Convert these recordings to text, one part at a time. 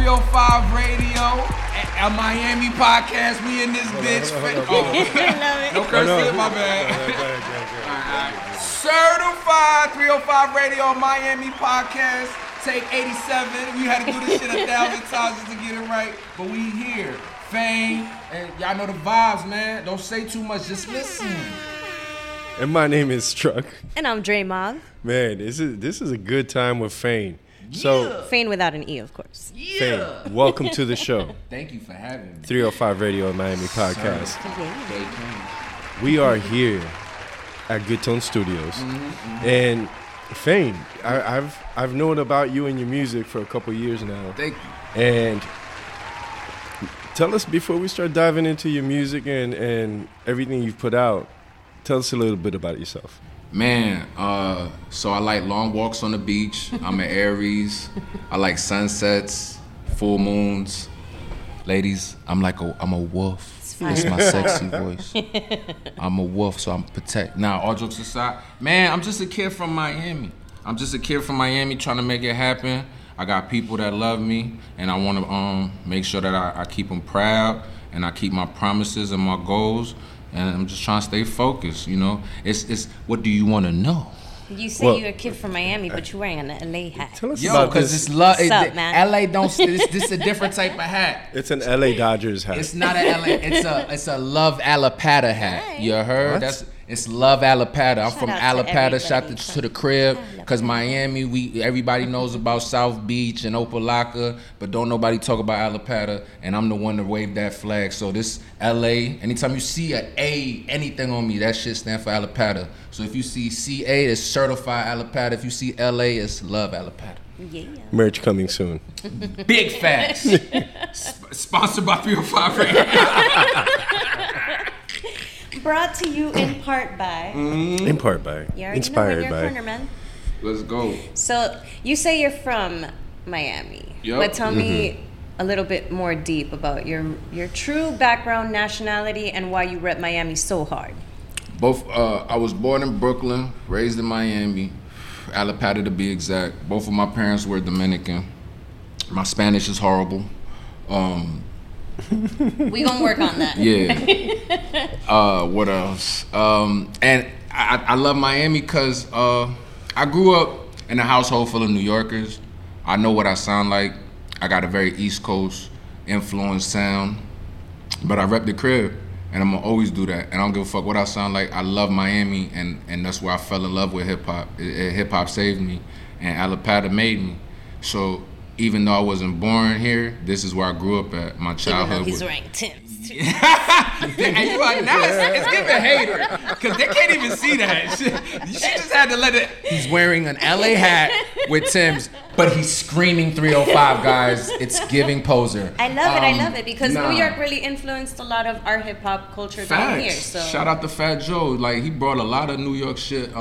305 Radio, a Miami podcast. We in this bitch. No cursing, my bad. Certified 305 Radio, Miami podcast. Take 87. We had to do this shit 1,000 times just to get it right, but we here. Fame, and y'all know the vibes, man. Don't say too much, just listen. And my name is Truck. And I'm Dre Mob. Man, this is a good time with Fane. So Fane without an E, of course. Fane, welcome to the show. Thank you for having me. 305 Radio Miami podcast. We are here at Good Tone Studios, and Fane, I've known about you and your music for a couple years now. Thank you. And tell us, before we start diving into your music and everything you've put out, tell us a little bit about yourself. Man, so I like long walks on the beach. I'm an Aries. I like sunsets, full moons. Ladies, I'm a wolf. That's my sexy voice. I'm a wolf, so I'm protect. Now, all jokes aside, man, I'm just a kid from Miami. Trying to make it happen. I got people that love me, and I want to make sure that I keep them proud, and I keep my promises and my goals. And I'm just trying to stay focused, you know. It's what do you want to know? You say you're a kid from Miami, but you're wearing an LA hat. Tell us about this. Because it's love. What's up, man? LA don't. This is a different type of hat. It's an LA Dodgers hat. It's not an LA. It's a Love Alapata hat. Right. You heard? What? It's Love Alapata. I'm Shout from out to Alapata. Shout everybody to the crib. Cause Miami, everybody knows about South Beach and Opelika, but don't nobody talk about Alapata. And I'm the one to wave that flag. So this LA, anytime you see a A, anything on me, that shit stand for Alapata. So if you see CA, it's certified Alapata. If you see LA, it's Love Alapata. Yeah. Merch coming soon. Big facts. Sponsored by 305 Radio. Brought to you in part by. In part by. You already Inspired know in your by. corner, man. Let's go. So you say you're from Miami, Yep. but tell me a little bit more deep about your true background, nationality, and why you rep Miami so hard. Both. I was born in Brooklyn, raised in Miami, Alapata to be exact. Both of my parents were Dominican. My Spanish is horrible. We gonna work on that. Yeah. What else? And I love Miami because I grew up in a household full of New Yorkers. I know what I sound like. I got a very East Coast influence sound, but I rep the crib, and I'm gonna always do that. And I don't give a fuck what I sound like. I love Miami, and that's where I fell in love with hip hop. Hip hop saved me, and Alapata made me. So even though I wasn't born here, this is where I grew up at. My childhood. Even though he's wearing Timbs too. And you are now it's giving hater because they can't even see that. She just had to let it. He's wearing an LA hat with Tim's, but he's screaming 305, guys. It's giving poser. I love it because New York really influenced a lot of our hip hop culture down here. So Shout out to Fat Joe. Like he brought a lot of New York shit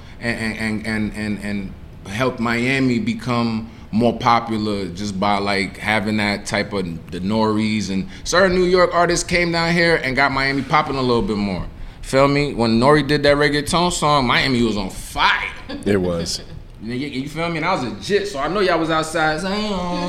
and helped Miami become more popular just by like having that type of the Noris, and certain New York artists came down here and got Miami popping a little bit more. Feel me? When Nori did that reggaeton song, Miami was on fire. It was. You feel me? And I was a jit, so I know y'all was outside. I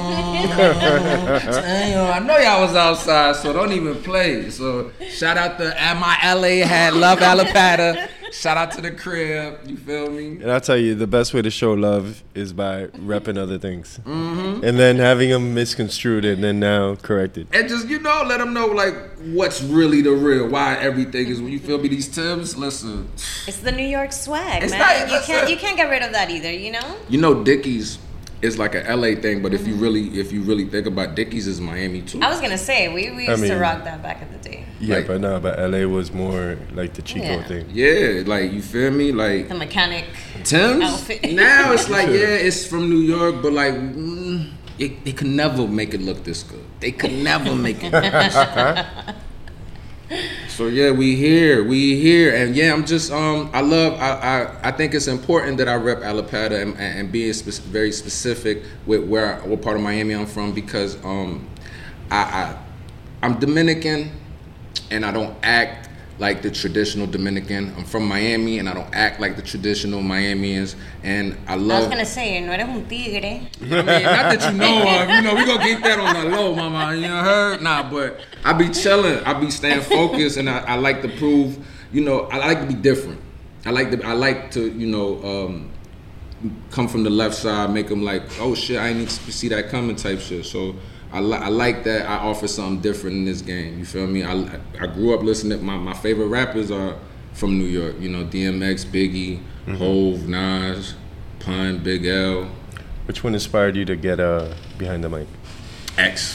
know y'all was outside, so don't even play. So shout out to my LA hat, Love Alapata. Shout out to the crib, you feel me? And I'll tell you, the best way to show love is by repping other things. And then having them misconstrued and then now corrected. And just, let them know, like, what's really the real, why everything is, you feel me, these Timbs, listen. it's the New York swag, It's man. not- You can't get rid of that either, you know? You know Dickies is like a LA thing, but if you really think about Dickies is Miami too. I was gonna say we used to rock that back in the day. Yeah, Like- but LA was more like the Chico Yeah. thing. Yeah, like, you feel me? Like, The mechanic Tim's outfit. now it's like, yeah, it's from New York, but like they could never make it look this good. They could never make it look this good. So yeah, we here, and yeah, I'm just I think it's important that I rep Alapata and be very specific with what part of Miami I'm from, because I'm Dominican, and I don't act like the traditional Dominican. I'm from Miami, and I don't act like the traditional Miamians. And I love. I was gonna say, no eres un tigre. I mean, not that you know of. You know, we gonna keep that on the low, mama. You know, heard? Nah, but I be chilling. I be staying focused, and I like to prove. You know, I like to be different. I like to, you know, come from the left side, make them like, oh shit, I didn't see that coming type shit. So. I like that I offer something different in this game. You feel me? I grew up listening to my favorite rappers are from New York. You know, DMX, Biggie, Hove, Nas, Pun, Big L. Which one inspired you to get behind the mic? X.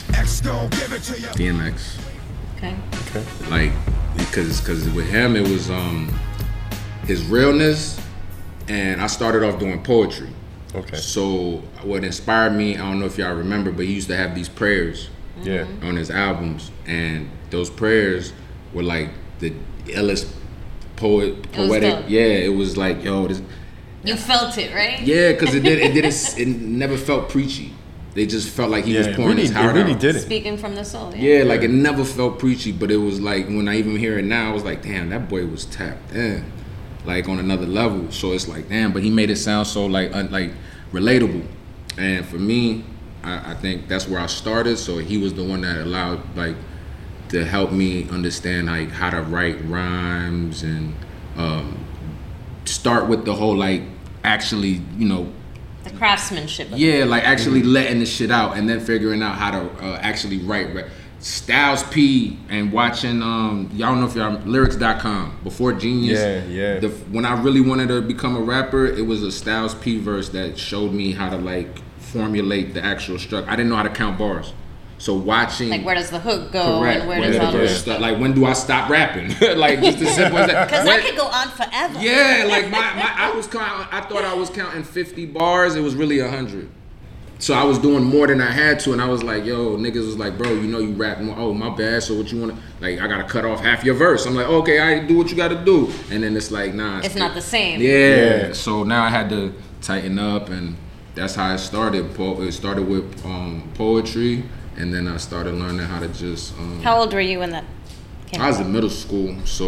DMX. Okay. Like, because with him it was his realness, and I started off doing poetry. Okay. So what inspired me, I don't know if y'all remember, but he used to have these prayers on his albums, and those prayers were like the illest poetic. It was like, yo, this. You felt it, right? Yeah, because it never felt preachy. They just felt like he was pouring his heart out. It really did it. Speaking from the soul. Yeah, like it never felt preachy, but it was like when I even hear it now, I was like, damn, that boy was tapped in. Like on another level. So it's like, damn, but he made it sound so like relatable. And for me, I think that's where I started. So he was the one that allowed like to help me understand like how to write rhymes and start with the whole like actually, you know, the craftsmanship. Yeah, like actually letting the shit out and then figuring out how to actually write. Styles P and watching y'all don't know if y'all lyrics.com before Genius. Yeah. When I really wanted to become a rapper, it was a Styles P verse that showed me how to like formulate the actual structure. I didn't know how to count bars. So watching like where does the hook go and where does all this stuff like when do I stop rapping? Like just as simple as that. Because that could go on forever. Yeah, like I thought I was counting 50 bars, it was really 100. So I was doing more than I had to, and I was like, yo, niggas was like, bro, you know you rap more. Oh, my bad, so what you want to, like, I got to cut off half your verse. I'm like, okay, I do what you got to do. And then it's like, nah. It's not the same. Yeah. So now I had to tighten up, and that's how it started. It started with poetry, and then I started learning how to just... How old were you when that came out? I was in middle school, so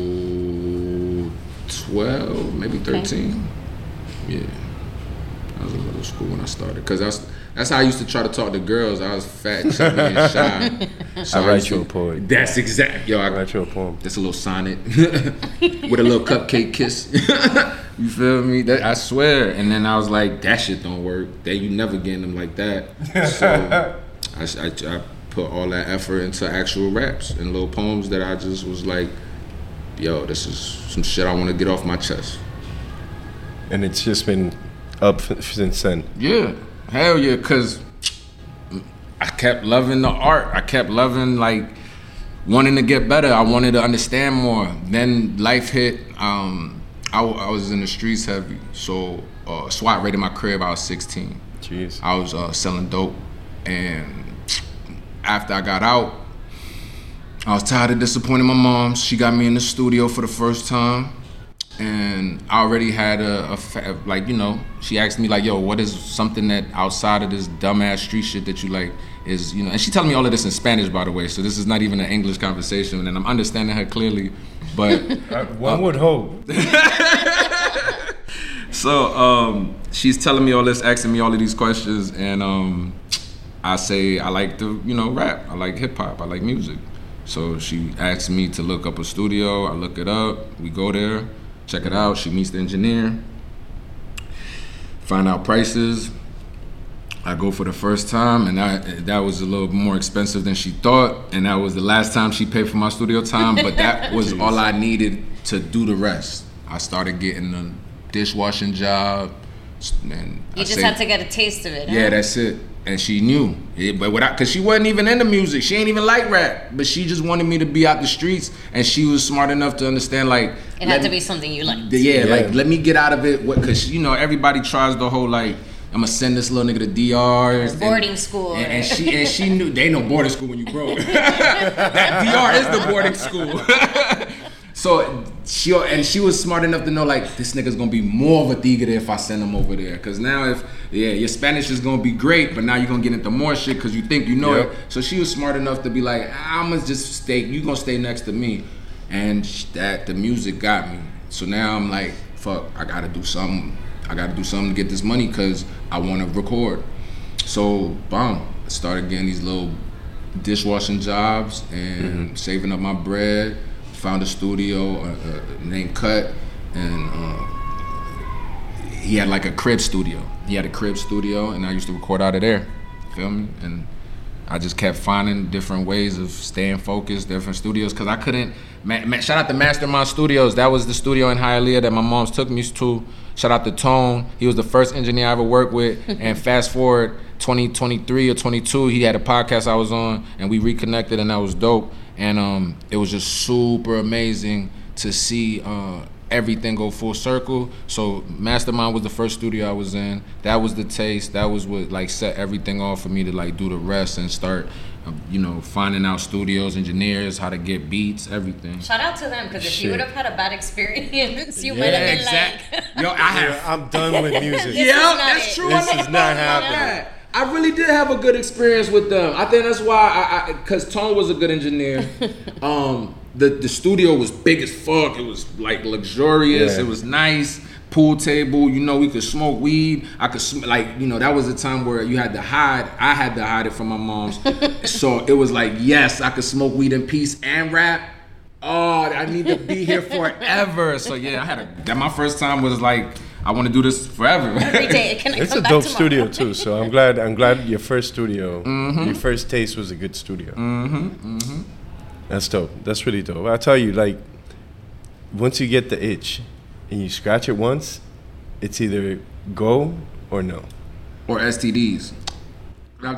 12, maybe 13. Okay. Yeah. I was in middle school when I started, because that's how I used to try to talk to girls. I was fat, chubby, and shy. So I write you a poem. That's exact. Yo, I write you a poem. That's a little sonnet with a little cupcake kiss. You feel me? I swear. And then I was like, that shit don't work. That you never getting them like that. So I put all that effort into actual raps and little poems that I just was like, yo, this is some shit I want to get off my chest. And it's just been up since then. Yeah, hell yeah, because I kept loving the art. I kept loving like wanting to get better. I wanted to understand more. Then life hit. I was in the streets heavy, so SWAT raided my crib. I was 16. Jeez. I was selling dope, and after I got out, I was tired of disappointing my mom. She got me in the studio for the first time. And I already had like, you know, she asked me like, yo, what is something that outside of this dumbass street shit that you like is, you know, and she telling me all of this in Spanish, by the way, so this is not even an English conversation, and I'm understanding her clearly, but. One would hope. So she's telling me all this, asking me all of these questions, and I say I like to, you know, rap, I like hip hop, I like music. So she asked me to look up a studio, I look it up, we go there. Check it out. She meets the engineer. Find out prices. I go for the first time, and that was a little more expensive than she thought, and that was the last time she paid for my studio time. But that was all I needed to do the rest. I started getting a dishwashing job, and you just had to get a taste of it. Yeah, huh? That's it. And she knew, but because she wasn't even into music, she ain't even like rap, but she just wanted me to be out the streets, and she was smart enough to understand like it had to be something you liked. Yeah, like let me get out of it, because you know everybody tries the whole like I'm gonna send this little nigga to DR, boarding school, and she knew they know boarding school when you broke. That DR is the boarding school. So she was smart enough to know like this nigga's gonna be more of a tigre if I send him over there. Cause now your Spanish is gonna be great, but now you're gonna get into more shit cause you think you know it. So she was smart enough to be like, I'm gonna just stay. You gonna stay next to me. and that the music got me. So now I'm like, fuck, I gotta do something. I gotta do something to get this money because I want to record. So, I started getting these little dishwashing jobs and saving up my bread. Found a studio named Cut, and he had like a crib studio. He had a crib studio, and I used to record out of there. Feel me? And I just kept finding different ways of staying focused, different studios, because I couldn't. Shout out to Mastermind Studios. That was the studio in Hialeah that my moms took me to. Shout out to Tone. He was the first engineer I ever worked with. And fast forward 2023 or 22, he had a podcast I was on, and we reconnected, and that was dope. And it was just super amazing to see everything go full circle. So Mastermind was the first studio I was in. That was the taste. That was what like set everything off for me to like do the rest and start, finding out studios, engineers, how to get beats, everything. Shout out to them, because if you would have had a bad experience, you would have been like, yo, I'm done with music. Yeah, that's true. This is not happening. I really did have a good experience with them. I think that's why because Tone was a good engineer. The studio was big as fuck. It was like luxurious. Yeah. It was nice. Pool table. We could smoke weed. I could that was a time where you had to hide. I had to hide it from my mom's. So it was like, yes, I could smoke weed in peace and rap. Oh, I need to be here forever. So yeah, my first time was like, I want to do this forever. Every day. It's a dope studio too. So I'm glad your first studio, your first taste was a good studio. That's dope. That's really dope. I tell you, like, once you get the itch and you scratch it once, it's either go or no. Or STDs. Or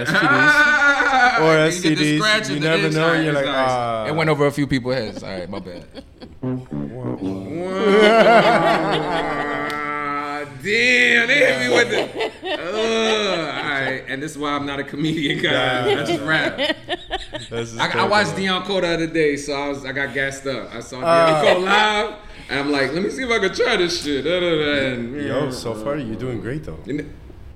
STDs. You never know. You're like, ah. It went over a few people's heads. All right, my bad. Damn, they hit me with it. All right, and this is why I'm not a comedian guy. I just rap. I watched Dion Cole the other day, so I got gassed up. I saw Dion Cole live, and I'm like, let me see if I can try this shit. Yo, so far you're doing great though. Yo,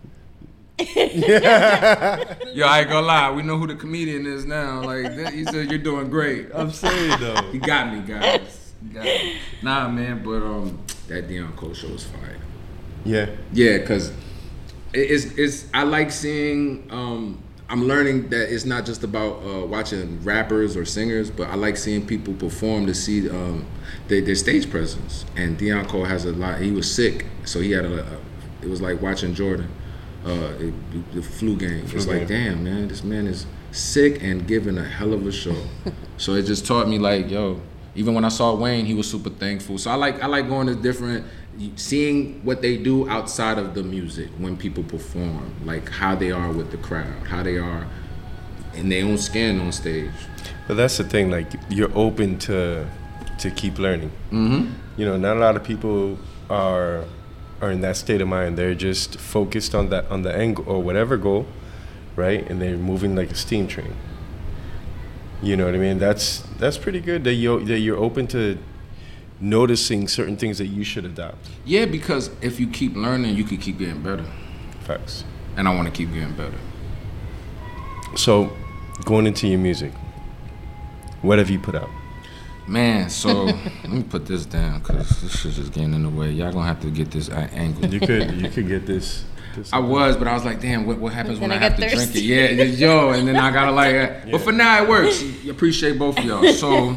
I ain't gonna lie. We know who the comedian is now. Like, he said you're doing great. I'm saying though. He got me, guys. Nah, man, but that Dion Cole show was fire. Yeah, because it's I like seeing. I'm learning that it's not just about watching rappers or singers, but I like seeing people perform to see their stage presence. And Dion Cole has a lot. He was sick, so he had it was like watching Jordan, the flu game. It's like, damn, man, this man is sick and giving a hell of a show. So it just taught me, like, yo. Even when I saw Wayne, he was super thankful. So I like going to different, seeing what they do outside of the music when people perform, like how they are with the crowd, how they are in their own skin on stage. But that's the thing, like, you're open to keep learning. Not a lot of people are in that state of mind. They're just focused on the angle or whatever goal, right? And they're moving like a steam train. You know what I mean? That's pretty good that you're open to noticing certain things that you should adopt. Yeah, because if you keep learning, you can keep getting better. Facts. And I want to keep getting better. So, going into your music, what have you put out? Man, so let me put this down because this shit's just getting in the way. Y'all gonna have to get this angle. You could get this. I was, but I was like, damn, what happens when I have to drink it? Yeah, yo, and then I gotta like, but for now it works. I appreciate both of y'all. So,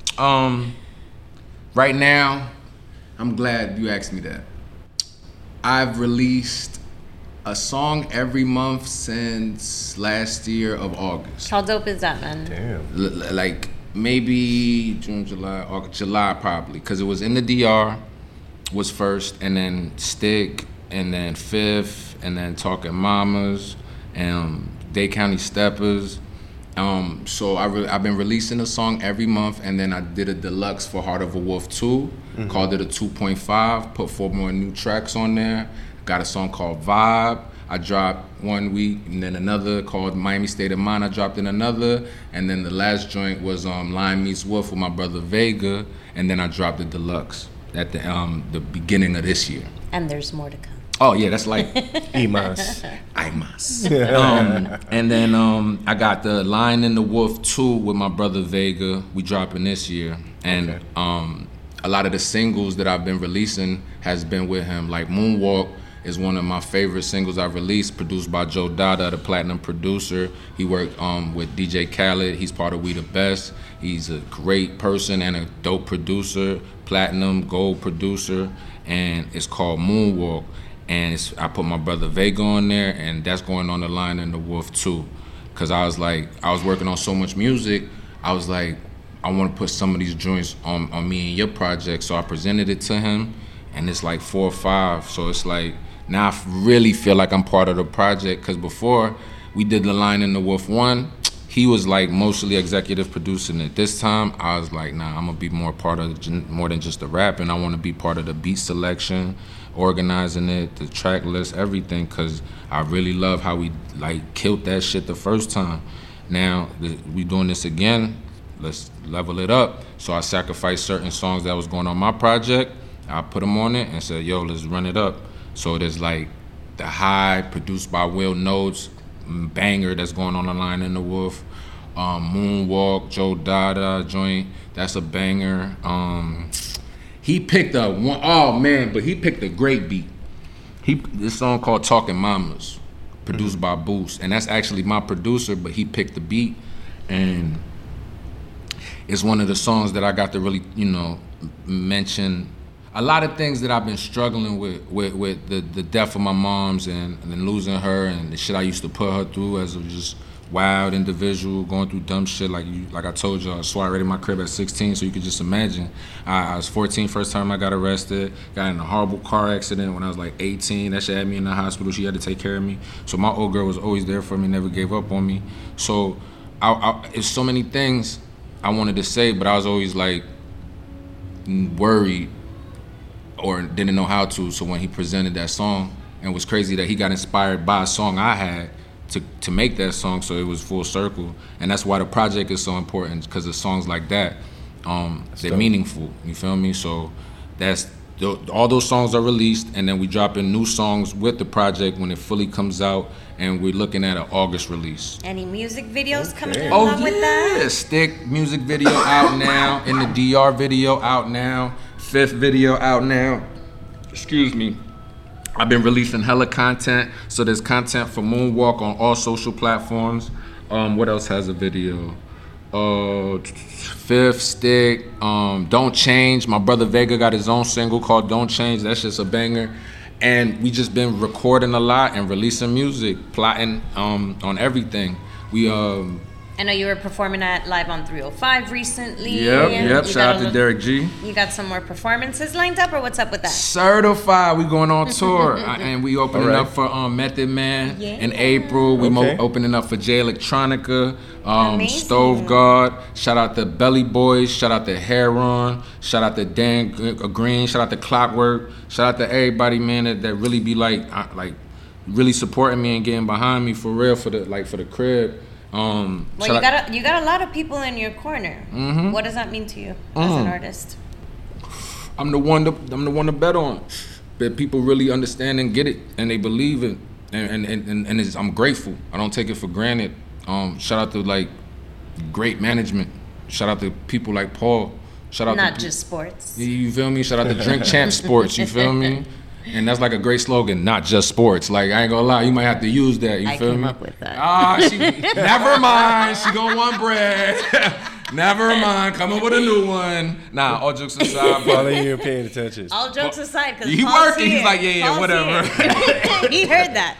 right now, I'm glad you asked me that. I've released a song every month since last year of August. How dope is that, man? Damn. Like maybe June, July, August, July probably, because it was in the DR was first, and then Stick, and then Fifth, and then Talking Mamas, and Dade County Steppers. So I've been releasing a song every month, and then I did a deluxe for Heart of a Wolf 2, called it a 2.5, put 4 more new tracks on there. Got a song called Vibe. I dropped 1 week, and then another called Miami State of Mind. I dropped in another, and then the last joint was Lion Meets Wolf with my brother Vega, and then I dropped the deluxe at the beginning of this year. And there's more to come. Oh yeah, that's like Imas. And then I got the Lion and the Wolf 2 with my brother Vega. We dropping this year. And a lot of the singles that I've been releasing has been with him. Like Moonwalk is one of my favorite singles I've released, produced by Joe Dada, the platinum producer. He worked with DJ Khaled. He's part of We The Best. He's a great person and a dope producer, platinum, gold producer, and it's called Moonwalk. And I put my brother Vega on there, and that's going on the Lion and the Wolf too. Cause I was working on so much music, I was like, I want to put some of these joints on me and your project. So I presented it to him, and it's like 4 or 5. So it's like, now I really feel like I'm part of the project. Cause before we did The Lion and the Wolf 1, he was like mostly executive producing it. This time I was like, nah, I'm gonna be more than just the rap, and I want to be part of the beat selection, organizing it, the track list, everything. Cause I really love how we like killed that shit the first time. Now we doing this again. Let's level it up. So I sacrificed certain songs that was going on my project. I put them on it and said, yo, let's run it up. So there's like The High, produced by Will Notes, banger that's going on The Lion and the Wolf. Moonwalk, Joe Dada joint, that's a banger. He picked he picked a great beat. This song called Talking Mamas, produced by Boost. And that's actually my producer, but he picked the beat. And it's one of the songs that I got to really, mention a lot of things that I've been struggling with the death of my mom's and losing her and the shit I used to put her through as a just wild individual, going through dumb shit. Like I told you, I swat right in my crib at 16, so you could just imagine. I was 14 first time I got arrested, got in a horrible car accident when I was like 18. That shit had me in the hospital. She had to take care of me. So my old girl was always there for me, never gave up on me. So it's so many things I wanted to say, but I was always like worried or didn't know how to. So when he presented that song, and it was crazy that he got inspired by a song I had to make that song, so it was full circle. And that's why the project is so important, because of songs like that. They're meaningful, you feel me? So all those songs are released, and then we drop in new songs with the project when it fully comes out, and we're looking at an August release. Any music videos coming along with that? Stick music video out now, in the DR video out now, Fifth video out now. Excuse me. I've been releasing hella content, so there's content for Moonwalk on all social platforms. What else has a video? Fifth, Stick, Don't Change. My brother Vega got his own single called Don't Change. That's just a banger. And we just been recording a lot and releasing music, plotting on everything. I know you were performing at Live on 305 recently. Yep. Shout out to Derek G. You got some more performances lined up, or what's up with that? Certified. We going on tour. And we opening up for Method Man in April. We opening up for Jay Electronica, Stove Guard. Shout out to Belly Boys. Shout out to Heron. Shout out to Dan Green. Shout out to Clockwork. Shout out to everybody, man, that really be like really supporting me and getting behind me for real for the crib. Well, you got a lot of people in your corner. Mm-hmm. What does that mean to you as an artist? I'm the one to bet on. That people really understand and get it, and they believe it, and I'm grateful. I don't take it for granted. Shout out to like great management. Shout out to people like Paul. Shout out Not just sports. You feel me? Shout out to Drink Champ Sports. You feel me? And that's like a great slogan, not just sports. Like, I ain't gonna lie, you might have to use that. You feel me? I came up with that. Never mind. She gonna want bread. Never mind. Come up with a new one. Nah, all jokes aside. Probably you're paying attention. All jokes aside, because he working. He's like, yeah, whatever. He heard that.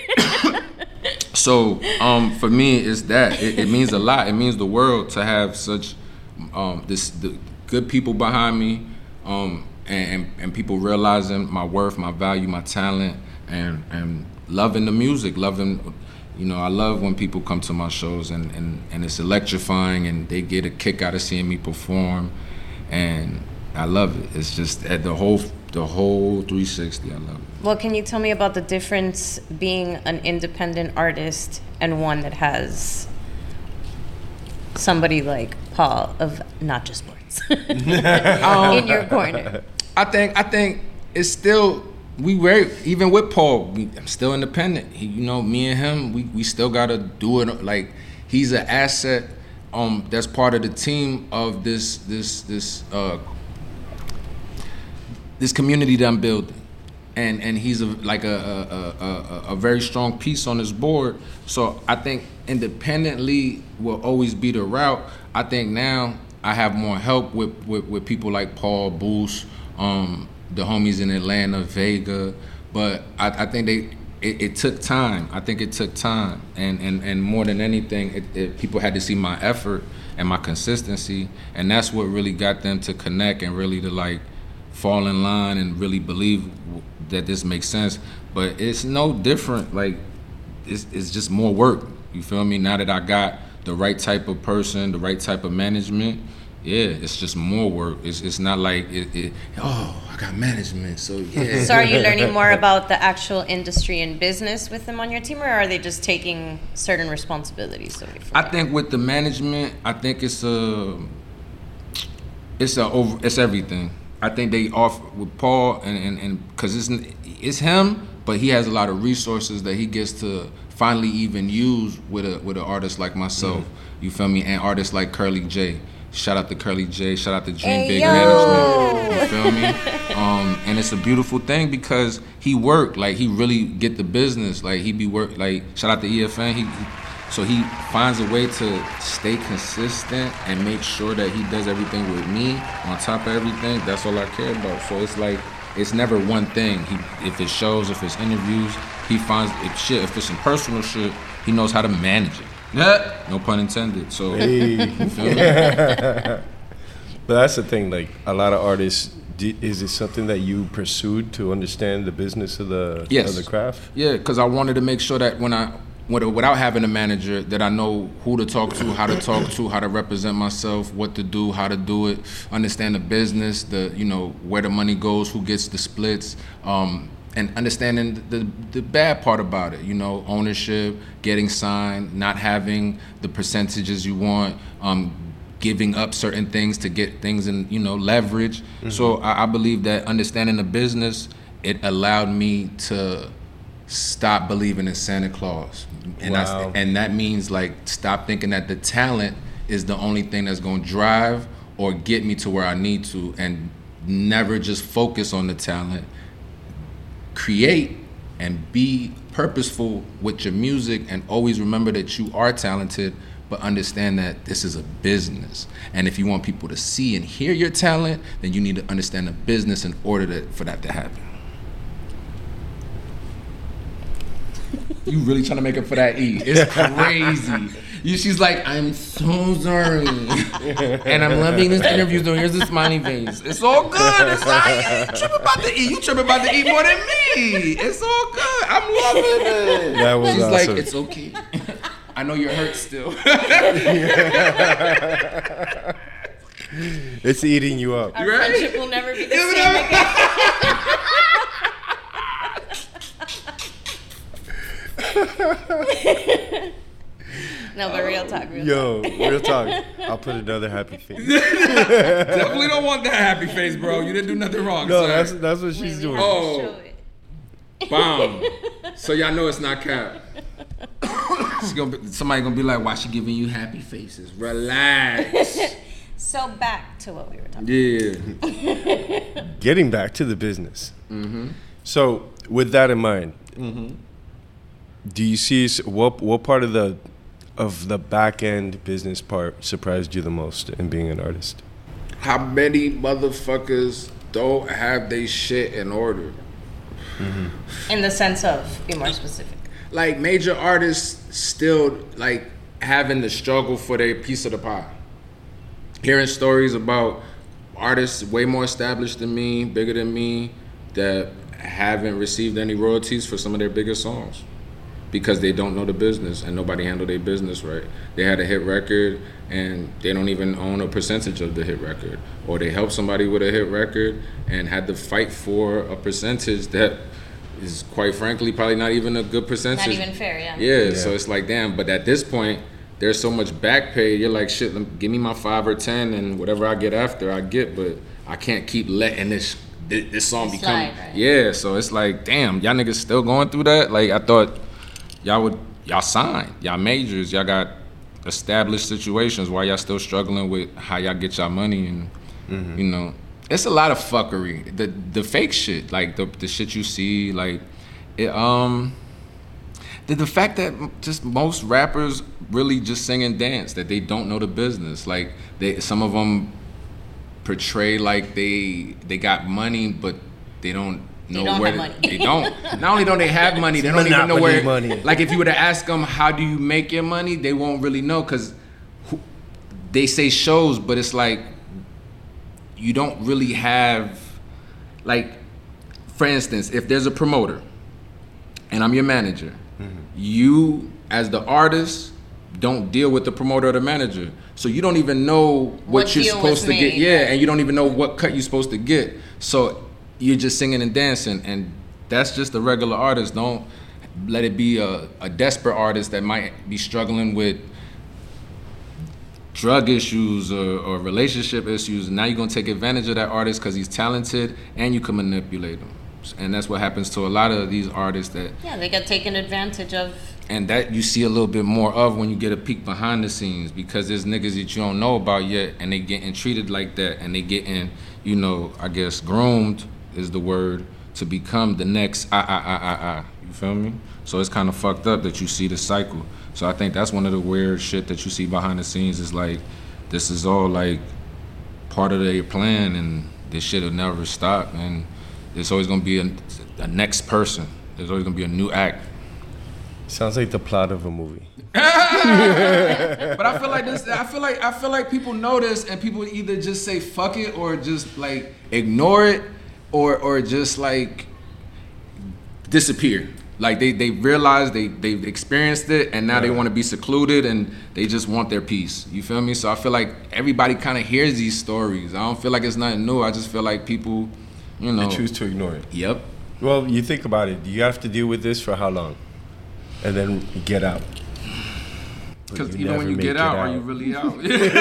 So, for me, it's that. It means a lot. It means the world to have such the good people behind me. And people realizing my worth, my value, my talent, and loving the music, I love when people come to my shows and it's electrifying and they get a kick out of seeing me perform, and I love it. It's just the whole 360, I love it. Well, can you tell me about the difference being an independent artist and one that has somebody like Paul of Not Just Sports in your corner? I think it's still, even with Paul, I'm still independent. Me and him, we still gotta do it. Like, he's an asset that's part of the team of this community that I'm building, and he's a very strong piece on this board. So I think independently will always be the route. I think now I have more help with people like Paul Boost, the homies in Atlanta, Vega, but I think it took time. I think it took time, and more than anything, people had to see my effort and my consistency, and that's what really got them to connect and really to like fall in line and really believe that this makes sense. But it's no different. Like it's just more work. You feel me? Now that I got the right type of person, the right type of management, yeah, it's just more work. It's not like I got management, so yeah. So are you learning more about the actual industry and business with them on your team, or are they just taking certain responsibilities away from I think with the management, I think it's everything. I think they offer with Paul and because it's him, but he has a lot of resources that he gets to finally even use with an artist like myself. Mm-hmm. You feel me? And artists like Curly J. Shout out to Curly J. Shout out to Dream Big Management. You feel me? And it's a beautiful thing because he worked, like he really get the business. Like he be work, like shout out to EFN. So he finds a way to stay consistent and make sure that he does everything with me on top of everything. That's all I care about. So it's like it's never one thing. If it shows, if it's interviews, he finds if it's some personal shit, he knows how to manage it. Yeah. No pun intended. So, hey. But that's the thing. Like a lot of artists, is it something that you pursued to understand the business of the craft? Yeah, because I wanted to make sure that without having a manager, that I know who to talk to, how to represent myself, what to do, how to do it, understand the business, where the money goes, who gets the splits. And understanding the bad part about it, ownership, getting signed, not having the percentages you want, giving up certain things to get things in, leverage. Mm-hmm. So I believe that understanding the business, it allowed me to stop believing in Santa Claus. And that means like stop thinking that the talent is the only thing that's gonna drive or get me to where I need to, and never just focus on the talent. Create and be purposeful with your music, and always remember that you are talented, but understand that this is a business. And if you want people to see and hear your talent, then you need to understand the business in order for that to happen. You really trying to make up for that E. It's crazy. She's like, I'm so sorry. And I'm loving this interview, so here's the smiley face. It's all good. It's all right. You tripping about the E. You tripping about the E more than me. It's all good. I'm loving it. That was She's awesome. like, it's okay. I know you're hurt still. It's eating you up. Our friendship will never be the same again. No, but real talk. Real talk. I'll put another happy face. Definitely don't want that happy face, bro. You didn't do nothing wrong. No, that's what she's doing. Oh, bomb. So y'all know it's not cap. Somebody gonna be like, why she giving you happy faces? Relax. So back to what we were talking about. Yeah. Getting back to the business. Mm-hmm. So with that in mind, do you see what part of the back end business part surprised you the most in being an artist? How many motherfuckers don't have they shit in order? Mm-hmm. In the sense of, be more specific. Like major artists still like having to struggle for their piece of the pie. Hearing stories about artists way more established than me, bigger than me, that haven't received any royalties for some of their biggest songs because they don't know the business and nobody handled their business right. They had a hit record and they don't even own a percentage of the hit record, or they helped somebody with a hit record and had to fight for a percentage that is quite frankly probably not even a good percentage. Not even fair, yeah. Yeah, so it's like, damn, but at this point, there's so much back pay, you're like, shit, give me my 5 or 10 and whatever I get after, I get, but I can't keep letting this song become... Slide, right? Yeah, so it's like, damn, y'all niggas still going through that? Like, I thought y'all signed, y'all majors, y'all got established situations. Why y'all still struggling with how y'all get y'all money? And you know, it's a lot of fuckery. The fake shit, like the shit you see, like it. The fact that just most rappers really just sing and dance, that they don't know the business. Like some of them portray like they got money, but they don't know where they don't. Not only don't they have money, they don't even know where. Money. Like if you were to ask them, how do you make your money? They won't really know, because they say shows, but it's like you don't really have, like, for instance, if there's a promoter and I'm your manager, you as the artist don't deal with the promoter or the manager, so you don't even know what you're supposed to get. Yeah, and you don't even know what cut you're supposed to get. So you're just singing and dancing, and that's just a regular artist. Don't let it be a desperate artist that might be struggling with drug issues or relationship issues. Now you're gonna take advantage of that artist because he's talented and you can manipulate him. And that's what happens to a lot of these artists that they get taken advantage of. And that you see a little bit more of when you get a peek behind the scenes, because there's niggas that you don't know about yet, and they getting treated like that, and they getting, you know, I guess groomed is the word, to become the next You feel me? So it's kind of fucked up that you see the cycle. So I think that's one of the weird shit that you see behind the scenes, is like, this is all like part of their plan, and this shit will never stop, and there's always gonna be a next person. There's always gonna be a new act. Sounds like the plot of a movie. But I feel like this. I feel like people know this, and people either just say fuck it, or just like ignore it, or just like disappear. Like they realize they've experienced it, and now they want to be secluded, and they just want their peace. You feel me? So I feel like everybody kind of hears these stories. I don't feel like it's nothing new. I just feel like people, you know, they choose to ignore it. Yep. Well, you think about it. You have to deal with this for how long? And then get out. Because even when you get out, are you really out?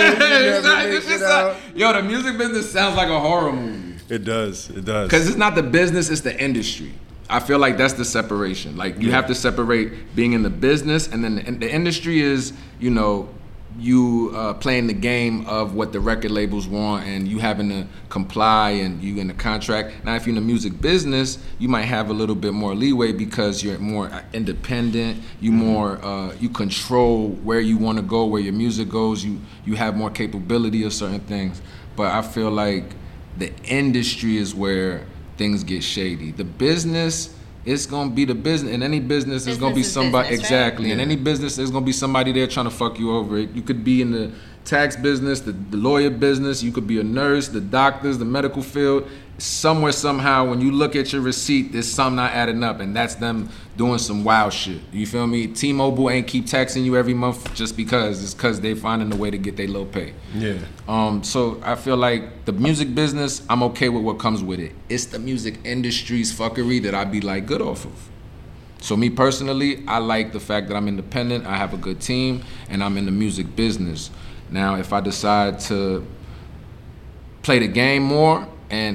Yo, the music business sounds like a horror movie. It does. Because it's not the business, it's the industry. I feel like that's the separation. Like, you have to separate being in the business, and then the industry is, you know, you playing the game of what the record labels want, and you having to comply, and you in the contract. Now, if you're in the music business, you might have a little bit more leeway because you're more independent. You more you control where you want to go, where your music goes. You have more capability of certain things. But I feel like the industry is where things get shady. The business, it's gonna be the business. In any business, there's gonna be somebody exactly. Right? In any business, there's gonna be somebody there trying to fuck you over. You could be in the tax business, the lawyer business. You could be a nurse, the doctors, the medical field. Somewhere, somehow, when you look at your receipt, there's something not adding up, and that's them doing some wild shit. You feel me? T-Mobile ain't keep taxing you every month just because. It's because they finding a way to get their little pay. Yeah. So I feel like the music business, I'm okay with what comes with it. It's the music industry's fuckery that I be like good off of. So me personally, I like the fact that I'm independent, I have a good team, and I'm in the music business. Now, if I decide to play the game more,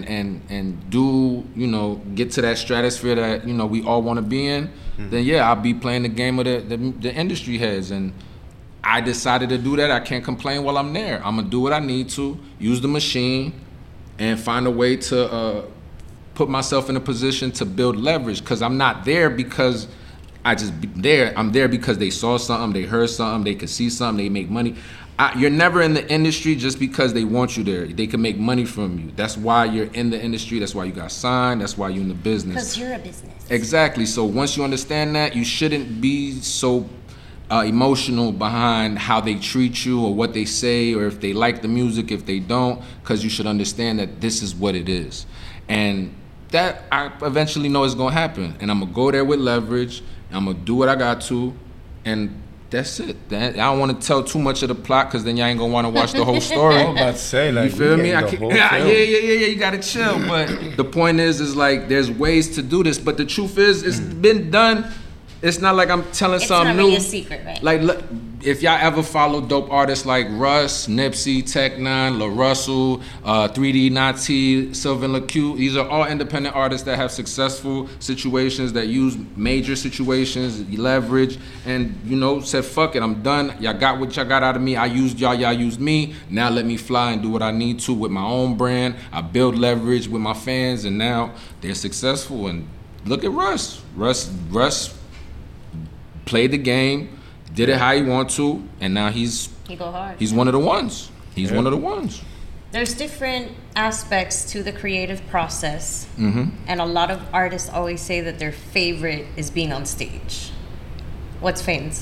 and do, you know, get to that stratosphere that, you know, we all want to be in, then yeah, I'll be playing the game of the industry heads. And I decided to do that. I can't complain while I'm there. I'm gonna do what I need to, use the machine, and find a way to put myself in a position to build leverage. Because I'm not there because I just be there. I'm there because they saw something, they heard something, they could see something, they make money. You're never in the industry just because they want you there. They can make money from you. That's why you're in the industry. That's why you got signed. That's why you're in the business. Because you're a business. Exactly. So once you understand that, you shouldn't be so emotional behind how they treat you or what they say, or if they like the music, if they don't, because you should understand that this is what it is. And that I eventually know is going to happen. And I'm going to go there with leverage. I'm going to do what I got to. And that's it. I don't want to tell too much of the plot, because then y'all ain't gonna want to watch the whole story. I was about to say, like, you feel me? Yeah. You gotta chill. But the point is like, there's ways to do this. But the truth is, it's been done. It's not like I'm telling something new. It's not really a secret, right? Like, look, if y'all ever follow dope artists like Russ, Nipsey, Tech Nine, La Russell, 3D Nati, Sylvan LaCue, these are all independent artists that have successful situations, that use major situations, leverage, and said, fuck it, I'm done. Y'all got what y'all got out of me. I used y'all used me. Now let me fly and do what I need to with my own brand. I build leverage with my fans, and now they're successful. And look at Russ. Russ played the game, did it how he want to, and now he go hard. He's one of the ones. He's one of the ones. There's different aspects to the creative process, and a lot of artists always say that their favorite is being on stage. What's Fane's?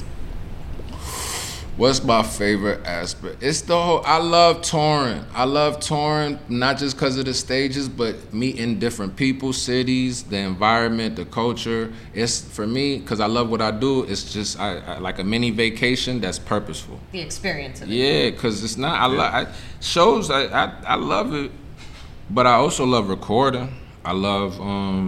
What's my favorite aspect? It's the whole, I love touring. I love touring, not just because of the stages, but meeting different people, cities, the environment, the culture. It's, for me, because I love what I do, it's just I like a mini vacation that's purposeful. The experience of it. Yeah, because it's not, shows, I love it, but I also love recording. I love,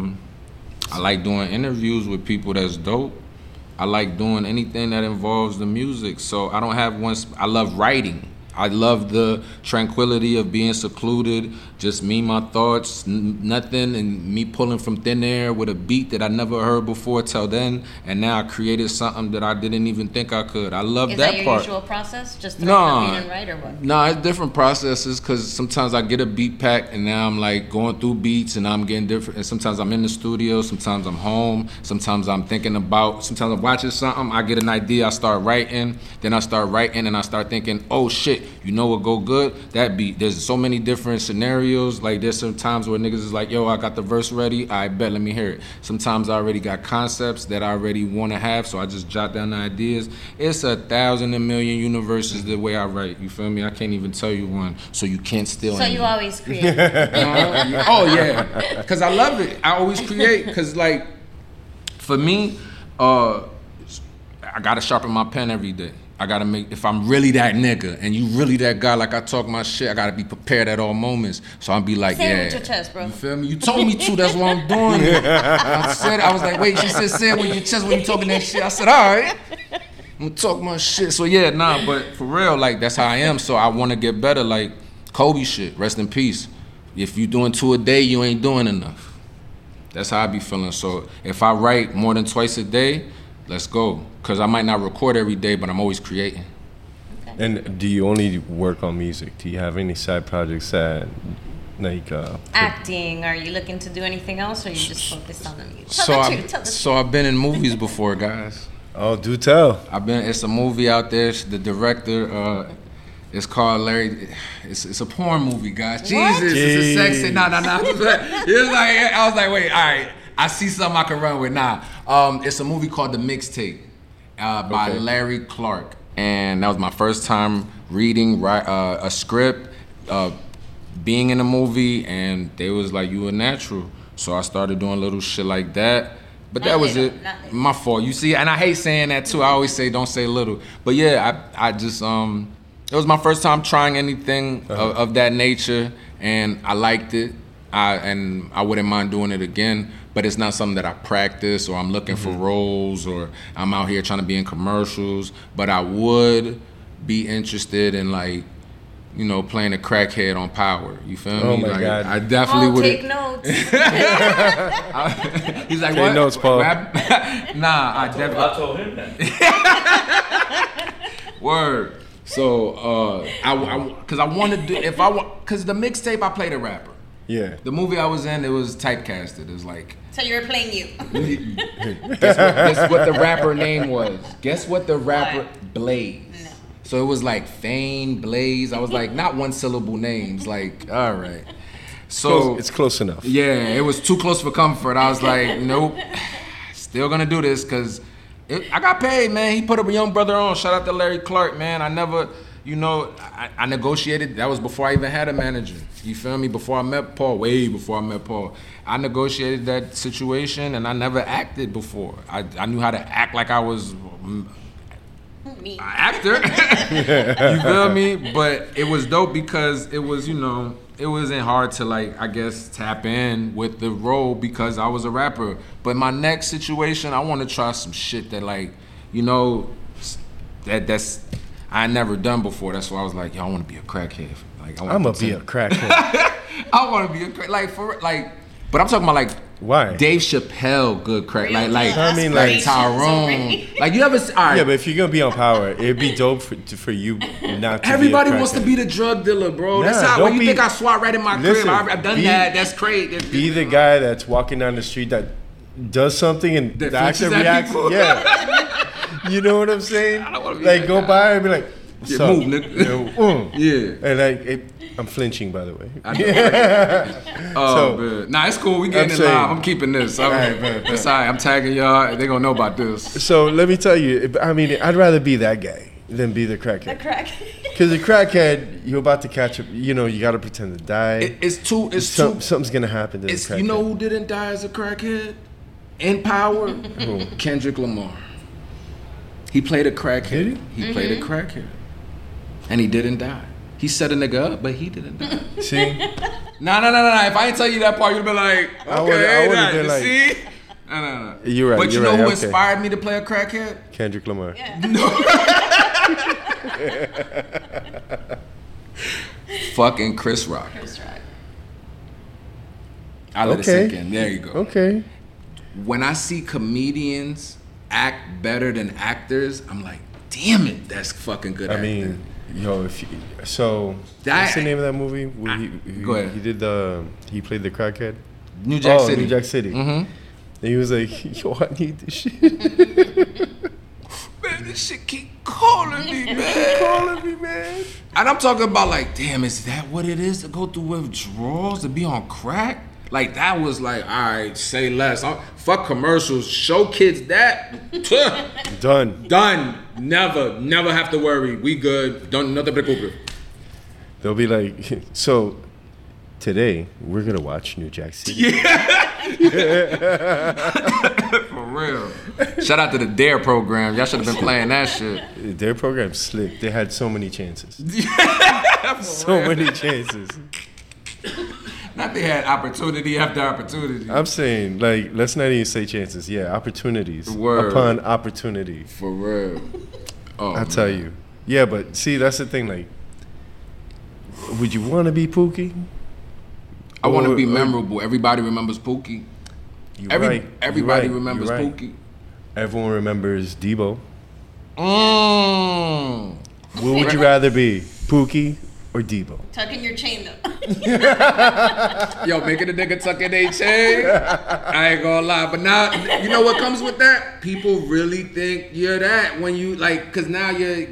I like doing interviews with people that's dope. I like doing anything that involves the music. So I don't have one. I love writing. I love the tranquility of being secluded, just me, my thoughts, nothing, and me pulling from thin air with a beat that I never heard before till then, and now I created something that I didn't even think I could. I love that part. Is that your usual process? Just throw the beat and write, or what? No, it's different processes, because sometimes I get a beat pack and now I'm like going through beats and I'm getting different, and sometimes I'm in the studio, sometimes I'm home, sometimes I'm thinking about, sometimes I'm watching something, I get an idea, I start writing, then I start writing and I start thinking, oh shit, you know what go good? That beat. There's so many different scenarios. Like there's some times where niggas is like, yo, I got the verse ready. I bet, let me hear it. Sometimes I already got concepts that I already want to have, so I just jot down the ideas. It's 1,000 a million universes the way I write. You feel me? I can't even tell you one, so you can't steal. So you always create. Oh yeah, because I love it. I always create, because like for me, I gotta sharpen my pen every day. I gotta make, if I'm really that nigga and you really that guy, like I talk my shit, I gotta be prepared at all moments. So I'll be like, say it with your chest, bro. You feel me? You told me to, that's what I'm doing. I was like, wait, she said say it with your chest when you talking that shit. I said, all right, I'm gonna talk my shit. So yeah, nah, but for real, like that's how I am. So I wanna get better, like Kobe shit, rest in peace. If you doing 2 a day, you ain't doing enough. That's how I be feeling. So if I write more than twice a day, let's go. Because I might not record every day, but I'm always creating. Okay. And do you only work on music? Do you have any side projects that, like... acting? Are you looking to do anything else, or you just focused on the music? So I've been in movies before, guys. Oh, do tell. It's a movie out there. The director, it's called Larry... It's a porn movie, guys. Jesus, what? It's a sexy... No. I was like, wait, all right. I see something I can run with. Nah. It's a movie called The Mixtape by Larry Clark. And that was my first time reading a script, being in a movie, and they was like, you a natural. So I started doing little shit like that. But that was it. My fault. You see, and I hate saying that too. I always say don't say little. But yeah, I just, it was my first time trying anything of that nature, and I liked it. And I wouldn't mind doing it again, but it's not something that I practice, or I'm looking for roles, or I'm out here trying to be in commercials. But I would be interested in, like, you know, playing a crackhead on Power. You feel me? Oh my God. I definitely would. Take notes. He's like, take what? Notes, Paul. Nah, I definitely. I told him that. Word. So, because I want to do, because the mixtape, I played a rapper. Yeah. The movie I was in, it was typecasted. It was like... So you were playing you. Guess what the rapper name was? Guess what the rapper... What? Blaze. No. So it was like Fane, Blaze. I was like, not one syllable names. Like, all right. So... It's close enough. Yeah, it was too close for comfort. I was like, nope. Still gonna do this, because I got paid, man. He put a young brother on. Shout out to Larry Clark, man. I never... You know, I negotiated. That was before I even had a manager. You feel me? Before I met Paul, way before I met Paul. I negotiated that situation, and I never acted before. I knew how to act like I was an actor. You feel me? But it was dope because it was, you know, it wasn't hard to, like, I guess, tap in with the role because I was a rapper. But my next situation, I want to try some shit that, like, you know, that's I never done before. That's why I was like, yo, I want to be a crackhead. Like I'm gonna be a crackhead. I want to be a crack but I'm talking about like Why? Dave Chappelle, good crack. Like I mean, like Tyrone. Like you ever? All right. Yeah, but if you're gonna be on Power, it'd be dope for you not to. Everybody be a wants to crackhead. be the drug dealer, bro. That's Nah, how. don't When you be- think I swat right in my Listen, crib, I've done that. That's crazy. Be the guy that's walking down the street that does something and That the actor flinches at reacts. people. Yeah, you know what I'm saying? I don't wanna be Like that go guy. by and be like, "What's Yeah, up?" move, nigga. Yeah. And like, I'm flinching, by the way. I know. Oh, So, man. Nah, it's cool. We getting I'm it saying- live. I'm keeping this. Alright, man. It's all right. I'm tagging y'all. They gonna know about this. So let me tell you, I mean, I'd rather be that guy than be the The crackhead. crack. Because the crackhead, you're about to catch up. You know, you got to pretend to die. It's too. Something's gonna happen to the It's crackhead. you know who didn't die as a crackhead in Power? Kendrick Lamar. He played a crackhead. Did he? He played a crackhead, and he didn't die. He set a nigga up, but he didn't die. See, No. If I ain't tell you that part, you'd be like, I okay, would've nah, been you like- see? No. You're right, But you you're know right, who okay. inspired me to play a crackhead? Kendrick Lamar. Fucking Chris Rock. Chris Rock. I let it Okay. sink in. There you go. Okay. When I see comedians act better than actors, I'm like, damn it, that's fucking good I acting. mean, yo, if you, so That- what's the name of that movie? Where Go ahead. He played the crackhead. New Jack City. New Jack City. Mm-hmm. And he was like, yo, I need this shit. Man, this shit keep calling me, man. Calling me, man. And I'm talking about like, damn, is that what it is to go through withdrawals, to be on crack? Like that was like, all right, say less. Fuck commercials. Show kids that. Done. Done. Never have to worry. We good. Don't nothing but Cooper. They'll be like, so today we're gonna watch New Jack City. For real. Shout out to the DARE program. Y'all should have been playing that shit. Their program's slick. They had so many chances. So many chances. Not they had opportunity after opportunity. I'm saying, like, let's not even say chances. Yeah, opportunities Word. upon opportunity. For real. Oh, I tell you. Yeah, but see, that's the thing. Like, would you want to be Pookie? I want to be Or- memorable. Everybody remembers Pookie. You're Everybody You're right. remembers You're right. Pookie. Everyone remembers Debo. Mm. What would you rather be, Pookie or Debo? Tucking your chain though. Yo, making a nigga tuck in their chain. I ain't gonna lie, but now you know what comes with that. People really think you're that when you like, cause now you're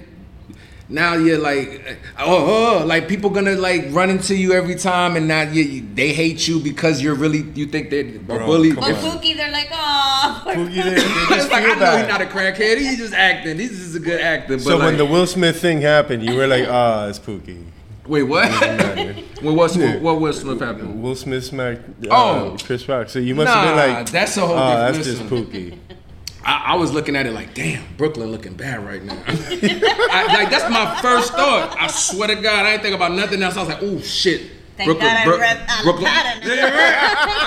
like, like people gonna like run into you every time, and now they hate you because you think they're a bully. come But on. Pookie, they're like, oh. Pookie, they It's just like, feel I know bad. he's not a crackhead. He's just acting. He's just a good actor. But So when like, the Will Smith thing happened, you were like, it's Pookie. wait, what? Matter. What Yeah. Will Smith happened? Will Smith smacked Oh. Chris Rock. So you must have been Nah, like, that's a whole different. that's just listen. Pookie. I was looking at it like, damn, Brooklyn looking bad right now. Like that's my first thought. I swear to God, I ain't think about nothing else. I was like, oh shit. Thank God I read Brooklyn. Alabama. Yeah, right.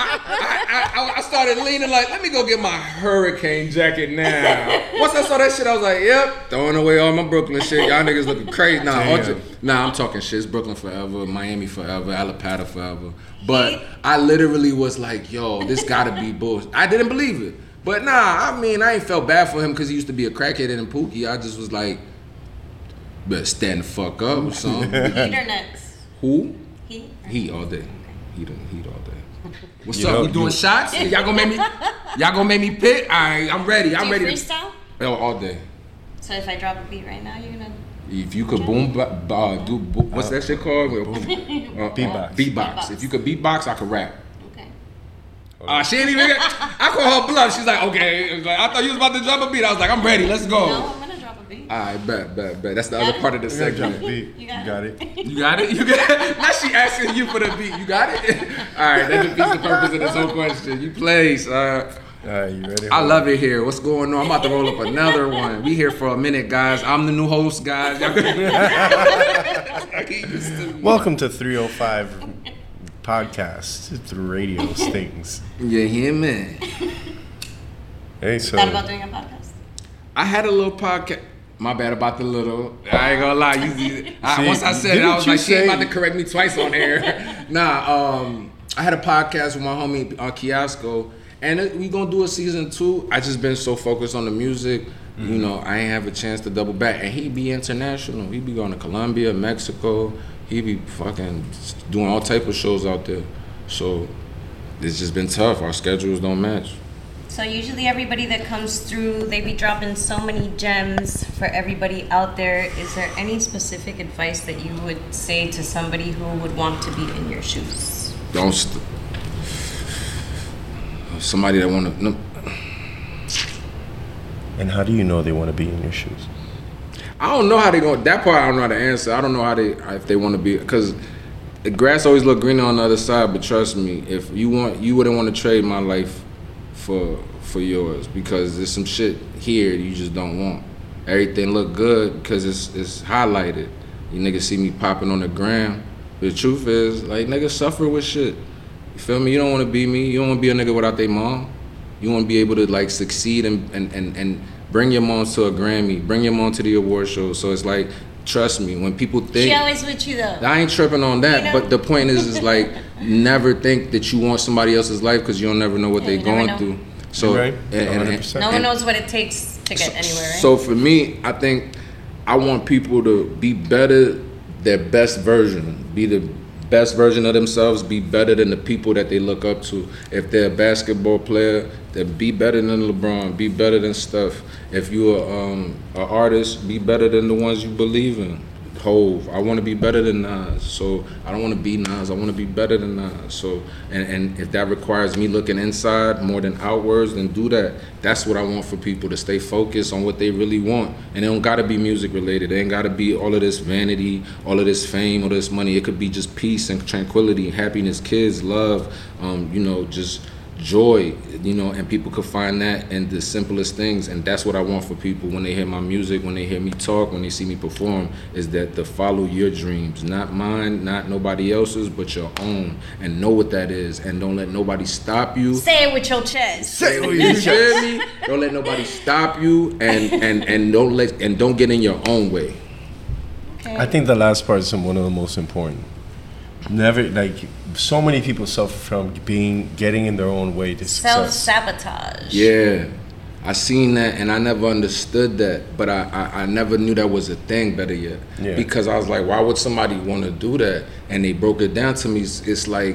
I started leaning like, let me go get my hurricane jacket now. Once I saw that shit, I was like, yep, throwing away all my Brooklyn shit. Y'all niggas looking crazy. Damn. I'm talking shit. It's Brooklyn forever, Miami forever, Alapata forever. But I literally was like, yo, this gotta be bullshit. I didn't believe it. But nah, I mean, I ain't felt bad for him because he used to be a crackhead in Pookie. I just was like, better stand the fuck up or something. Heat or nuts? Who? Heat? Heat all day. Heat all day. What's You up? know, We doing you- shots? Y'all gonna make me pick? Alright, I'm ready. Do I'm you ready. freestyle? Oh, all day. So if I drop a beat right now, you're gonna. If you could what's that shit called? Beatbox. Beatbox. If you could beatbox, I could rap. Okay. She ain't even. I call her bluff. She's like, okay. It was like, I thought you was about to drop a beat. I was like, I'm ready. Let's go. No, I'm gonna drop a beat. Alright, bet. That's the other part of the Drop the segment. beat. You You got got it. it. You got it? You got it? Now she asking you for the beat. You got it? Alright, that defeats the purpose of this whole question. You play, son. All right, you ready? I love it here. What's going on? I'm about to roll up another one. We here for a minute, guys. I'm the new host, guys. Y'all get used to me. Welcome to 305 Podcast. It's radio stings. You hear me? Hey, so Thought about doing a podcast? I had a little podcast. My bad about the little. I ain't gonna lie. Once I said it, I was like, she ain't about to correct me twice on air. I had a podcast with my homie Kiasco, and we gonna do a season 2. I just been so focused on the music, you know, I ain't have a chance to double back. And he be international. He be going to Colombia, Mexico. He be fucking doing all type of shows out there. So it's just been tough. Our schedules don't match. So usually everybody that comes through, they be dropping so many gems for everybody out there. Is there any specific advice that you would say to somebody who would want to be in your shoes? Somebody that want to... No. And how do you know they want to be in your shoes? I don't know how they going. That part I don't know how to answer. I don't know if they want to be, because the grass always look greener on the other side. But trust me, if you wouldn't want to trade my life for yours, because there's some shit here you just don't want. Everything look good because it's highlighted. You niggas see me popping on the gram. But the truth is, like, niggas suffer with shit. You feel me? You don't want to be me. You don't want to be a nigga without their mom. You want to be able to, like, succeed and bring your mom to a Grammy, bring your mom to the award show. So it's like, trust me, when people think... She always with you, though. I ain't tripping on that, you know? But the point is like, never think that you want somebody else's life, because you'll never know what they're going through. So, right. and no one knows what it takes to get anywhere, right? So for me, I think I want people to be better, their best version, be the best version of themselves, be better than the people that they look up to. If they're a basketball player, then be better than LeBron, be better than Steph. If you're an artist, be better than the ones you believe in. Hove, I want to be better than Nas, so I don't want to be Nas, I want to be better than Nas. So, and if that requires me looking inside more than outwards, then do that. That's what I want for people, to stay focused on what they really want. And it don't gotta be music related. It ain't gotta be all of this vanity, all of this fame, all this money. It could be just peace and tranquility, happiness, kids, love, just joy, and people could find that in the simplest things. And that's what I want for people when they hear my music, when they hear me talk, when they see me perform, is that to follow your dreams, not mine, not nobody else's, but your own, and know what that is, and don't let nobody stop you. Say it with your chest. Say it with your chest. Don't let nobody stop you, and don't get in your own way. Okay. I think the last part is one of the most important. Never, like, so many people suffer from getting in their own way to success. Self-sabotage. Yeah, I seen that, and I never understood that, but I never knew that was a thing, better yet. Yeah. Because I was like, why would somebody want to do that? And they broke it down to me. It's like,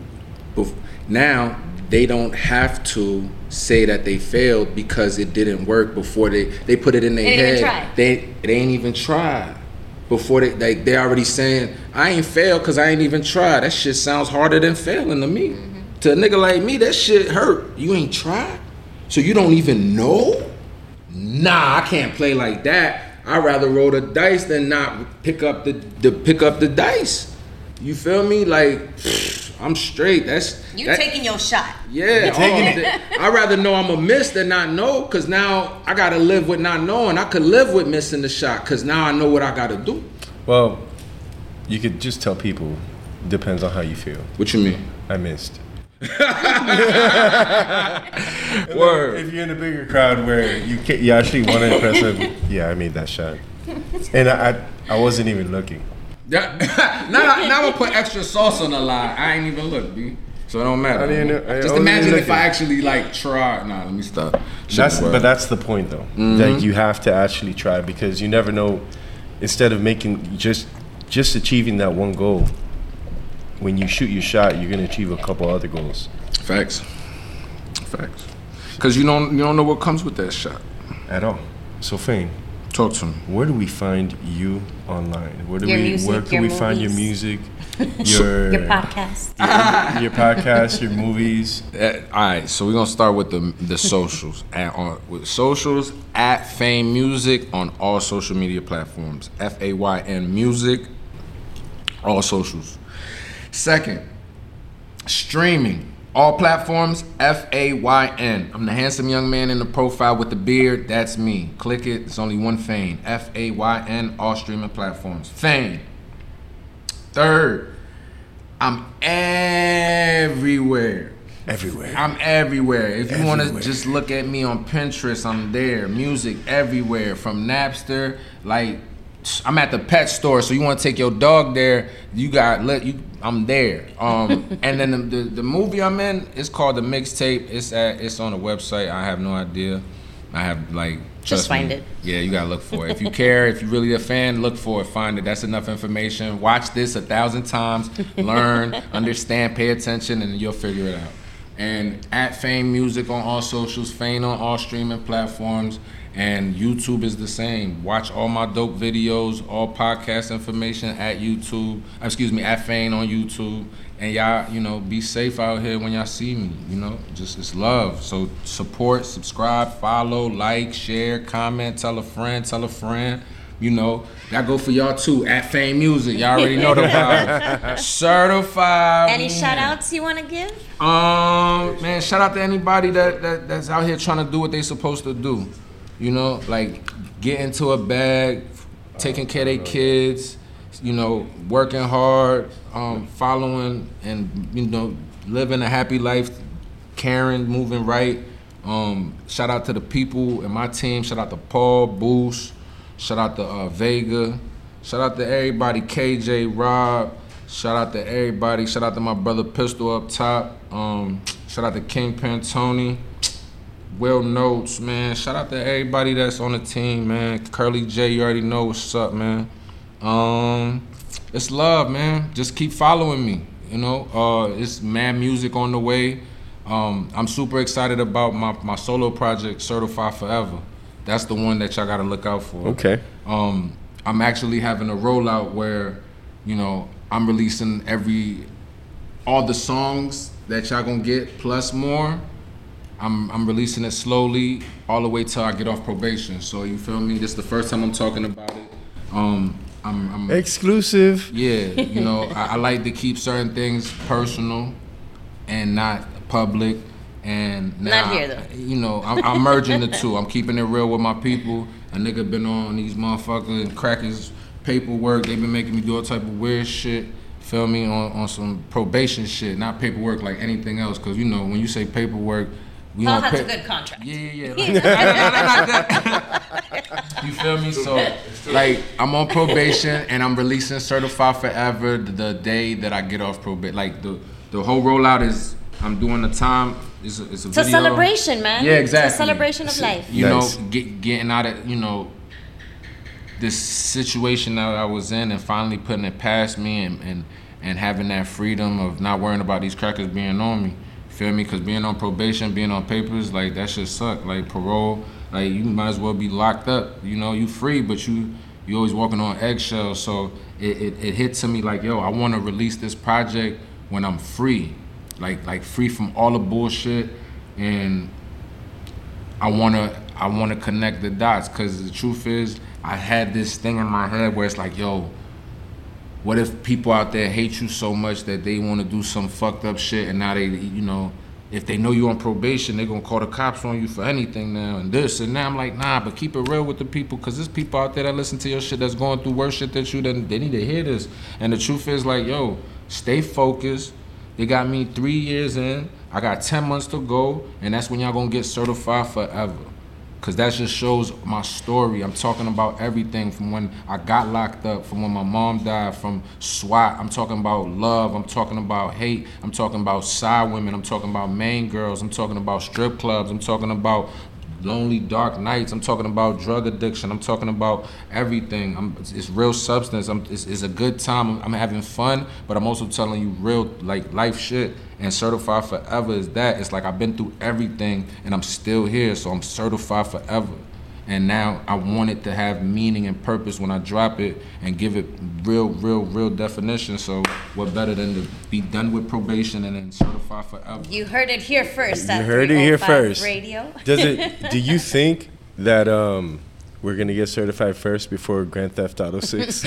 now they don't have to say that they failed because it didn't work before they put it in their head. They ain't even tried. Before they already saying, I ain't failed because I ain't even tried. That shit sounds harder than failing to me. Mm-hmm. To a nigga like me, that shit hurt. You ain't tried? So you don't even know? Nah, I can't play like that. I'd rather roll the dice than not pick up the dice. You feel me? Like, I'm straight. You're taking your shot. Yeah, I'd rather know I'm a miss than not know, because now I gotta live with not knowing. I could live with missing the shot, because now I know what I gotta do. Well, you could just tell people, depends on how you feel. What you mean? I missed. Word. If you're in a bigger crowd where you actually want to impress them, yeah, I made that shot. And I wasn't even looking. Yeah. now I'm gonna put extra sauce on the line. I ain't even look, B. So it don't matter. Just imagine if I actually try. Nah, let me stop. But that's the point, though. Mm-hmm. That you have to actually try, because you never know. Instead of making just achieving that one goal, when you shoot your shot, you're gonna achieve a couple other goals. Facts. Because you don't know what comes with that shot at all. So Fane, talk to me. Where do we find you online? Where can we find your music? Your podcast. Your podcast, your movies. All right, so we're gonna start with the socials. Socials at Fane Music on all social media platforms. FAYN Music, all socials. Second, streaming. All platforms, FAYN. I'm the handsome young man in the profile with the beard. That's me. Click it. It's only one Fane. FAYN, all streaming platforms. Fane. Third, I'm everywhere. Everywhere. I'm everywhere. If you want to just look at me on Pinterest, I'm there. Music everywhere, from Napster. Like, I'm at the pet store, so you want to take your dog there? I'm there. And then the movie I'm in is called The Mixtape. It's on the website. I have no idea. I have like. Just find it. Yeah, you gotta look for it. If you care, if you're really a fan, look for it, find it. That's enough information. Watch this 1,000 times, learn, understand, pay attention, and you'll figure it out. And at Fame Music on all socials, Fame on all streaming platforms, and YouTube is the same. Watch all my dope videos, all podcast information at YouTube. At Fame on YouTube. And y'all, be safe out here when y'all see me. It's love. So support, subscribe, follow, like, share, comment, tell a friend. That go for y'all too. At Fame Music, y'all already know the vibe. Certified. Any shout outs you want to give? Man, shout out to anybody that's out here trying to do what they supposed to do. Like get into a bag, taking care of their kids. Working hard, following, and living a happy life, caring, moving right. Shout out to the people in my team. Shout out to Paul, Boost. Shout out to Vega. Shout out to everybody, KJ, Rob. Shout out to everybody. Shout out to my brother Pistol up top. Shout out to Kingpin Tony. Will Notes, man. Shout out to everybody that's on the team, man. Curly J, you already know what's up, man. It's love, man. Just keep following me. It's mad music on the way. I'm super excited about my solo project, Certified Forever. That's the one that y'all gotta look out for. Okay. I'm actually having a rollout where, I'm releasing all the songs that y'all gonna get plus more. I'm releasing it slowly all the way till I get off probation. So you feel me? This is the first time I'm talking about it. I'm exclusive. Yeah, I like to keep certain things personal and not public. And now, not here though. I'm merging the two. I'm keeping it real with my people. A nigga been on these motherfuckers and crackers paperwork. They been making me do all type of weird shit. Feel me? On some probation shit, not paperwork like anything else. Cause when you say paperwork, we Paul has a good contract. Yeah. You feel me? So, like, I'm on probation and I'm releasing Certified Forever the day that I get off probation. Like, the whole rollout is, I'm doing the time. It's a video. A celebration, man. Yeah, exactly. It's a celebration of life. Nice. Getting out of, this situation that I was in and finally putting it past me and having that freedom of not worrying about these crackers being on me. Feel me? Because being on probation, being on papers, like, that shit suck. Like, parole, like, you might as well be locked up. You free, but you always walking on eggshells. So it hit to me like, yo, I want to release this project when I'm free. Like free from all the bullshit. And I want to connect the dots. Because the truth is, I had this thing in my head where it's like, yo, what if people out there hate you so much that they want to do some fucked up shit, and now they, if they know you on probation, they're going to call the cops on you for anything now and this and that. I'm like, nah, but keep it real with the people, because there's people out there that listen to your shit that's going through worse shit than you, then they need to hear this. And the truth is, like, yo, stay focused. They got me 3 years in. I got 10 months to go, and that's when y'all going to get Certified Forever. Because that just shows my story. I'm talking about everything from when I got locked up, from when my mom died, from SWAT. I'm talking about love. I'm talking about hate. I'm talking about side women. I'm talking about main girls. I'm talking about strip clubs. I'm talking about lonely, dark nights. I'm talking about drug addiction. I'm talking about everything. It's real substance. It's a good time. I'm having fun, but I'm also telling you real, like, life shit. And Certified Forever is that. It's like I've been through everything and I'm still here, so I'm certified forever. And now I want it to have meaning and purpose when I drop it and give it real definition. So what better than to be done with probation and then certified forever? You heard it here first. You heard it here first. Radio. Do you think that we're gonna get certified first before Grand Theft Auto 6?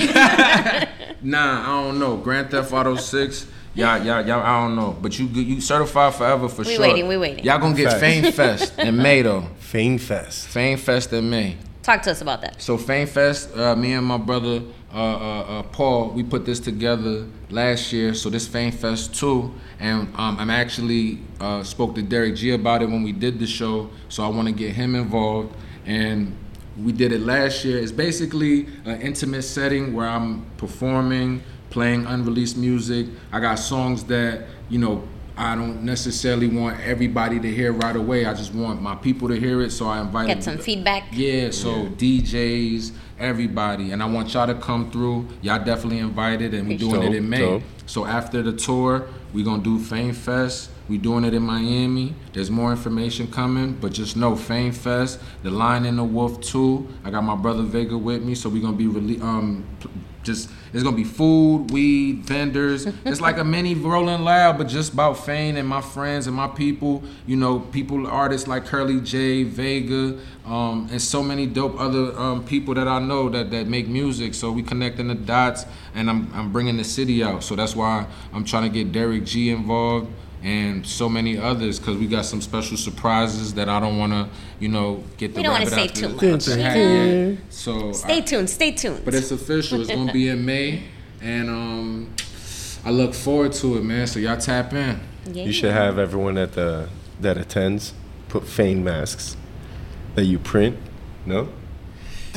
Nah, I don't know. Grand Theft Auto 6. Y'all, I don't know. But you certified forever for sure. We waiting. Y'all gonna get Fame Fest in May though. Fame Fest in May. Talk to us about that. So Fame Fest, me and my brother Paul, we put this together last year, so this Fame Fest 2, and I'm actually spoke to Derek G about it when we did the show, so I want to get him involved, and we did it last year. It's basically an intimate setting where I'm performing, playing unreleased music. I got songs that, you know, I don't necessarily want everybody to hear right away. I just want my people to hear it, so I invited... Get some feedback. Yeah, so DJs, everybody. And I want y'all to come through. Y'all definitely invited, and we're doing it in May. Dope. So after the tour, we're going to do Fame Fest. We're doing it in Miami. There's more information coming, but just know Fame Fest, The Lion and the Wolf 2. I got my brother Vega with me, so we're going to be it's gonna be food, weed, vendors. It's like a mini Rolling Loud, but just about Fame and my friends and my people. You know, people, artists like Curly J, Vega, and so many dope other people that I know that make music. So we connecting the dots, and I'm bringing the city out. So that's why I'm trying to get Derek G involved and so many others, because we got some special surprises that I don't want to, you know, get the We don't want rabbit to out say too the much. hat yet. So Stay tuned. but it's official. It's gonna be in May, and I look forward to it, man. So y'all tap in. Yeah. You should have everyone that attends put Fame masks that you print. No? I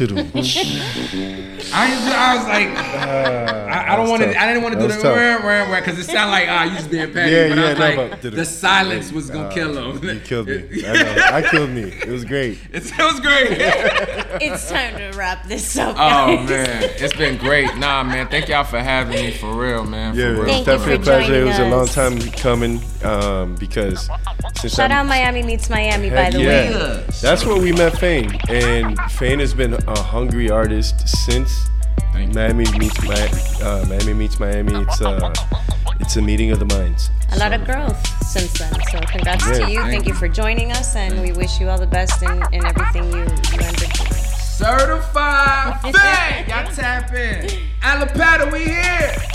was like, I don't want to. I didn't want to do the because it sounded like you just being petty. Yeah, but yeah, I was like, the silence was gonna kill him. You killed me. I know. I killed me. It was great. It was great. It's time to wrap this up. Oh guys. man, it's been great. Nah, man, thank y'all for having me. For real, man. Yeah, For it real. was Thank you definitely for a pleasure. It joining was a long us. time coming because since Shout out Miami Meets Miami, by the yeah. way. That's where we met Fame, and Fame has been a hungry artist since Thank you. Miami Meets Miami. It's a meeting of the minds. A lot of growth since then. So congrats Yeah, to you. Thank you for joining us, and we wish you all the best in everything you undertake. Certified Fame. Y'all tap in. Alapata, we here.